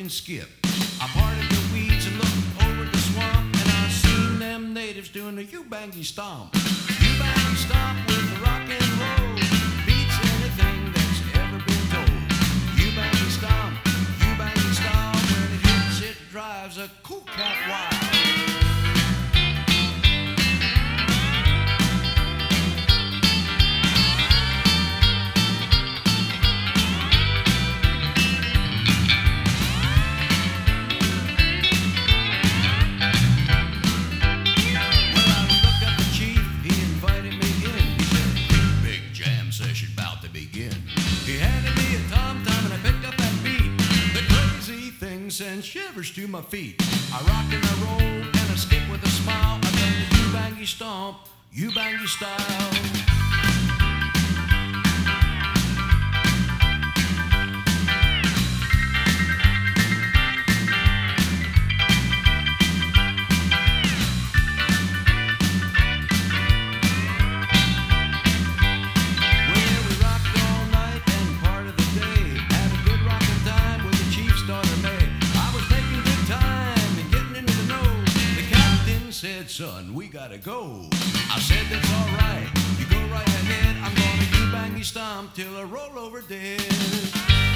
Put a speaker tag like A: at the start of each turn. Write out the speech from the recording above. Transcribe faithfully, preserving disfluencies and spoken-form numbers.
A: and skip. I parted the weeds and looked over the swamp, and I seen them natives doing the U-bangy stomp. U-bangy stomp with the rock and roll beats anything that's ever been told. U-bangy stomp, U-bangy stomp, when it hits it drives a cool cat wild. Send shivers to my feet. I rock and I roll and I skip with a smile. I done the U-bangy stomp, U-bangy style. Said, son, we gotta go. I said, that's all right. You go right ahead. I'm gonna U-bangy stomp till I roll over dead.